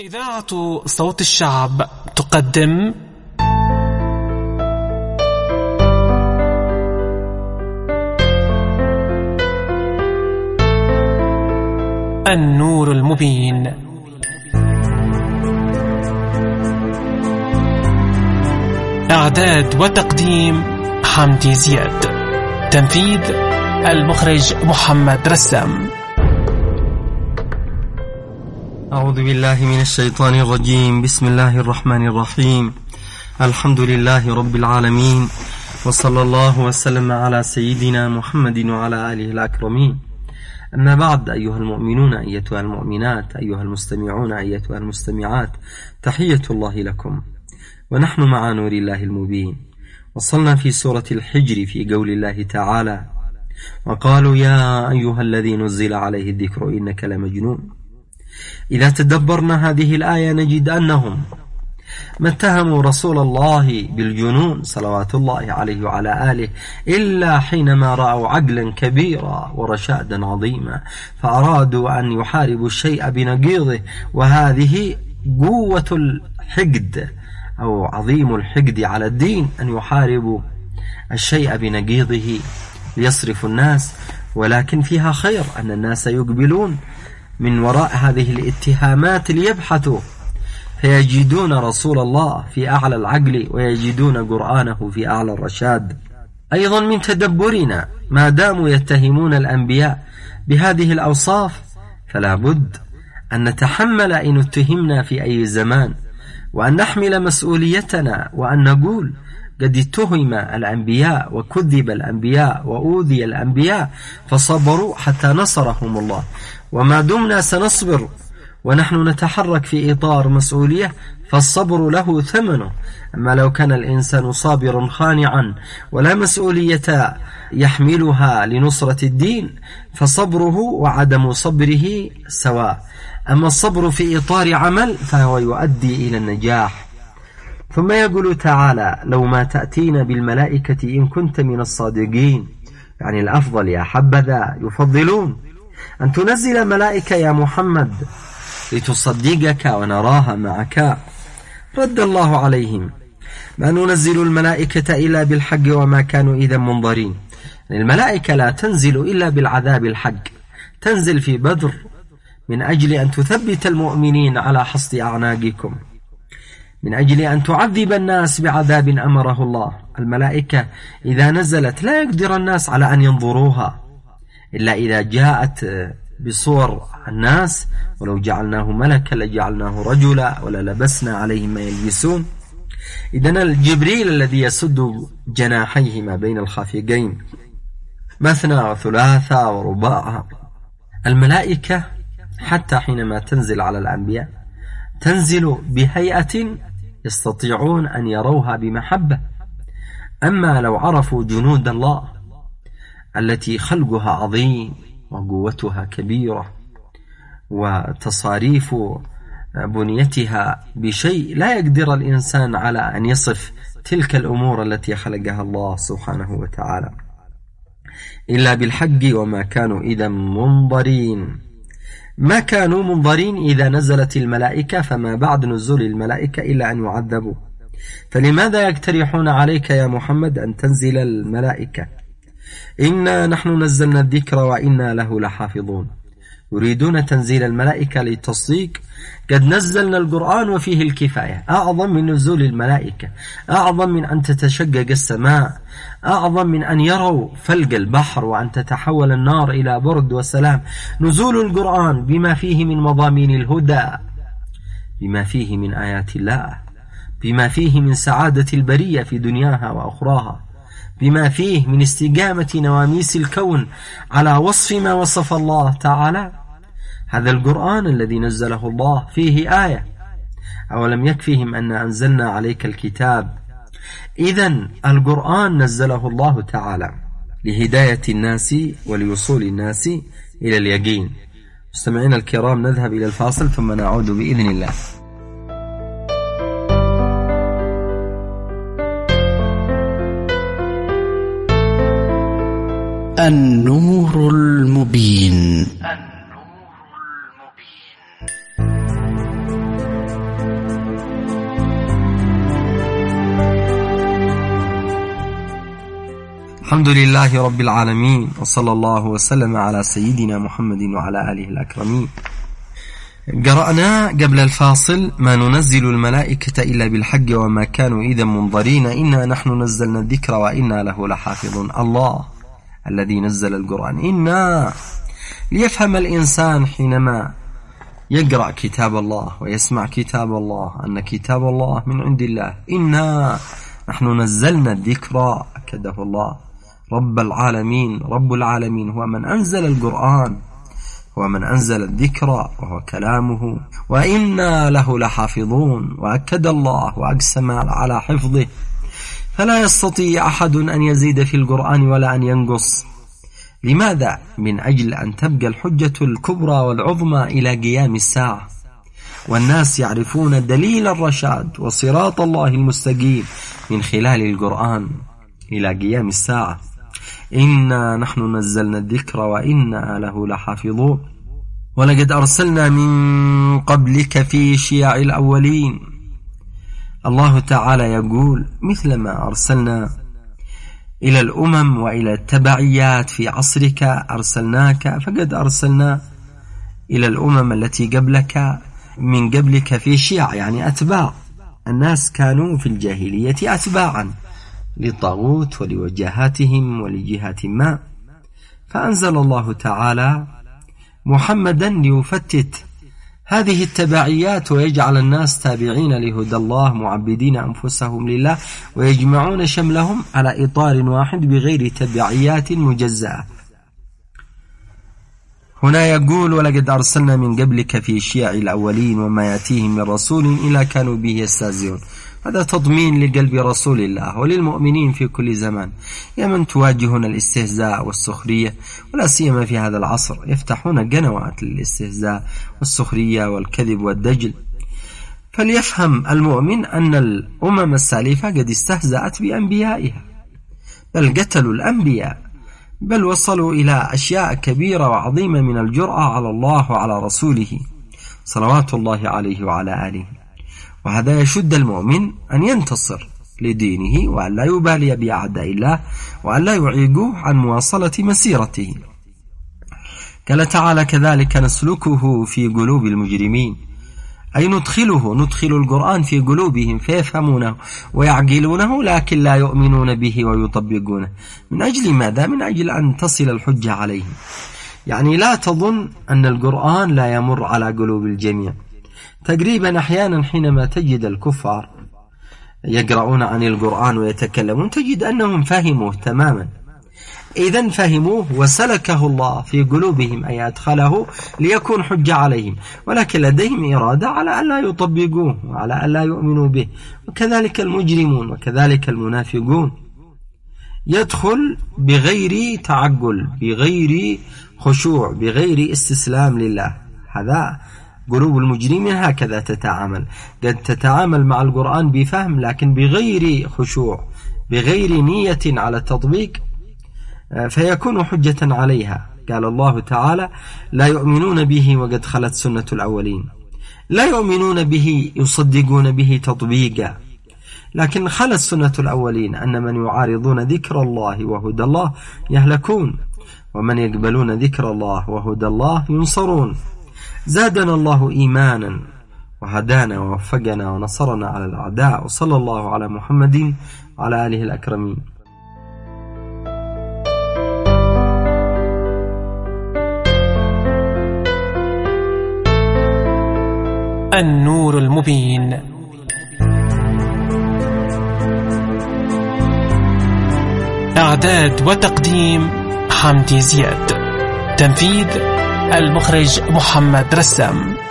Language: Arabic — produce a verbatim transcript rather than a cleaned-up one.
إذاعة صوت الشعب تقدم النور المبين. إعداد وتقديم حمدي زياد. تنفيذ المخرج محمد رسام. أعوذ بالله من الشيطان الرجيم. بسم الله الرحمن الرحيم. الحمد لله رب العالمين، وصلى الله وسلم على سيدنا محمد وعلى آله الأكرمين. أما بعد، أيها المؤمنون، أيتها المؤمنات، أيها المستمعون، أيتها المستمعات، تحية الله لكم، ونحن مع نور الله المبين. وصلنا في سورة الحجر في قول الله تعالى: وقالوا يا أيها الذي نزل عليه الذكر إنك لمجنون. إذا تدبرنا هذه الآية نجد أنهم ما اتهموا رسول الله بالجنون صلوات الله عليه وعلى آله إلا حينما رأوا عقلا كبيرا ورشادا عظيما، فأرادوا أن يحاربوا الشيء بنقيضه. وهذه قوة الحقد أو عظيم الحقد على الدين، أن يحاربوا الشيء بنقيضه ليصرفوا الناس. ولكن فيها خير أن الناس يقبلون من وراء هذه الاتهامات ليبحثوا، فيجدون رسول الله في أعلى العقل ويجدون قرآنه في أعلى الرشاد. أيضا من تدبرنا، ما داموا يتهمون الأنبياء بهذه الأوصاف فلا بد أن نتحمل إن اتهمنا في أي زمان، وأن نحمل مسؤوليتنا، وأن نقول قد اتهم الأنبياء وكذب الأنبياء وأوذي الأنبياء فصبروا حتى نصرهم الله، وما دمنا سنصبر ونحن نتحرك في إطار مسؤولية فالصبر له ثمنه. أما لو كان الإنسان صابرا خانعا ولا مسؤولية يحملها لنصرة الدين فصبره وعدم صبره سواء. أما الصبر في إطار عمل فهو يؤدي إلى النجاح. ثم يقول تعالى: لو ما تأتينا بالملائكة إن كنت من الصادقين. يعني الأفضل يا حبذا، يفضلون أن تنزل ملائكة يا محمد لتصدقك ونراها معك. رد الله عليهم: ما ننزل الملائكة إلا بالحق وما كانوا إذا منظرين. الملائكة لا تنزل إلا بالعذاب الحق، تنزل في بدر من أجل أن تثبت المؤمنين على حصد أعناقكم، من أجل أن تعذب الناس بعذاب أمره الله. الملائكة إذا نزلت لا يقدر الناس على أن ينظروها إلا إذا جاءت بصور الناس، ولو جعلناه ملكا لجعلناه رجلا وللبسنا عليهم ما يلبسون. إذن الجبريل الذي يسد جناحيه ما بين الخافقين مثنى وثلاثة ورباع. الملائكة حتى حينما تنزل على الأنبياء تنزل بهيئة يستطيعون أن يروها بمحبة. أما لو عرفوا جنود الله التي خلقها عظيم وقوتها كبيرة وتصاريف بنيتها بشيء لا يقدر الإنسان على أن يصف تلك الأمور التي خلقها الله سبحانه وتعالى إلا بالحق وما كانوا إذا منظرين. ما كانوا منظرين إذا نزلت الملائكة، فما بعد نزول الملائكة إلا أن يعذبوا. فلماذا يقترحون عليك يا محمد أن تنزل الملائكة؟ إنا نحن نزلنا الذكر وإنا له لحافظون. يريدون تنزيل الملائكة للتصديق. قد نزلنا القرآن وفيه الكفاية، أعظم من نزول الملائكة، أعظم من أن تتشقق السماء، أعظم من أن يروا فلق البحر وأن تتحول النار إلى برد وسلام. نزول القرآن بما فيه من مضامين الهدى، بما فيه من آيات الله، بما فيه من سعادة البرية في دنياها وأخراها، بما فيه من استقامة نواميس الكون على وصف ما وصف الله تعالى. هذا القرآن الذي نزله الله فيه آية. أولم يكفيهم أن أنزلنا عليك الكتاب؟ إذن القرآن نزله الله تعالى لهداية الناس ولوصول الناس إلى اليقين. مستمعين الكرام، نذهب إلى الفاصل ثم نعود بإذن الله. النور المبين. الحمد لله رب العالمين، وصلى الله وسلم على سيدنا محمد وعلى آله الأكرمين. قرأنا قبل الفاصل: ما ننزل الملائكة إلا بالحق وما كانوا إذا منظرين إنا نحن نزلنا الذكر وإنا له لحافظون. الله الذي نزل القرآن. إنا ليفهم الإنسان حينما يقرأ كتاب الله ويسمع كتاب الله أن كتاب الله من عند الله. إنا نحن نزلنا الذكر، أكده الله. رب العالمين، رب العالمين هو من أنزل القرآن، هو من أنزل الذكر وهو كلامه، وإنا له لحافظون. وأكد الله وأقسم على حفظه، فلا يستطيع أحد أن يزيد في القرآن ولا أن ينقص. لماذا؟ من أجل أن تبقى الحجة الكبرى والعظمى إلى قيام الساعة، والناس يعرفون دليل الرشاد وصراط الله المستقيم من خلال القرآن إلى قيام الساعة. إنا نحن نزلنا الذكر وإنا له لحافظون. ولقد أرسلنا من قبلك في شيع الأولين. الله تعالى يقول: مثلما أرسلنا إلى الأمم وإلى التبعيات في عصرك أرسلناك، فقد أرسلنا إلى الأمم التي قبلك من قبلك في شيع، يعني أتباع. الناس كانوا في الجاهلية أتباعا للطاغوت ولوجهاتهم ولجهات ما، فأنزل الله تعالى محمدا ليفتت هذه التبعيات ويجعل الناس تابعين لهدى الله معبدين أنفسهم لله، ويجمعون شملهم على إطار واحد بغير تبعيات مجزأة. هنا يقول: ولقد أرسلنا من قبلك في شيع الأولين وما يأتيهم من رسول إلا كانوا به يستهزئون. هذا تضمين لقلب رسول الله وللمؤمنين في كل زمان، يا من تواجهون الاستهزاء والسخرية، ولا سيما في هذا العصر يفتحون قنوات للاستهزاء والسخرية والكذب والدجل. فليفهم المؤمن أن الأمم السالفة قد استهزأت بأنبيائها، بل قتلوا الأنبياء، بل وصلوا إلى أشياء كبيرة وعظيمة من الجرأة على الله وعلى رسوله صلوات الله عليه وعلى آله. وهذا يشد المؤمن أن ينتصر لدينه، وأن لا يبالي بأعداء الله، وأن لا يعيقوه عن مواصلة مسيرته. قال تعالى: كذلك نسلكه في قلوب المجرمين، أي ندخله ندخل القرآن في قلوبهم فيفهمونه ويعقلونه، لكن لا يؤمنون به ويطبقونه. من أجل ماذا؟ من أجل أن تصل الحجة عليهم. يعني لا تظن أن القرآن لا يمر على قلوب الجميع. تقريبا أحيانا حينما تجد الكفار يقرؤون عن القرآن ويتكلمون تجد أنهم فهموه تماما. إذن فهموه وسلكه الله في قلوبهم، أي أدخله ليكون حجة عليهم، ولكن لديهم إرادة على أن لا يطبقوه وعلى أن لا يؤمنوا به. وكذلك المجرمون وكذلك المنافقون، يدخل بغير تعقل، بغير خشوع، بغير استسلام لله. هذا قلوب المجرمين هكذا تتعامل، قد تتعامل مع القرآن بفهم لكن بغير خشوع، بغير نية على التطبيق، فيكون حجة عليها. قال الله تعالى: لا يؤمنون به وقد خلت سنة الأولين. لا يؤمنون به يصدقون به تطبيقا، لكن خلت سنة الأولين أن من يعارضون ذكر الله وهدى الله يهلكون، ومن يقبلون ذكر الله وهدى الله ينصرون. زادنا الله إيمانا وهدانا ووفقنا ونصرنا على الأعداء. وصلى الله على محمد وعلى آله الأكرمين. النور المبين. إعداد وتقديم حمدي زياد. تنفيذ المخرج محمد رسام.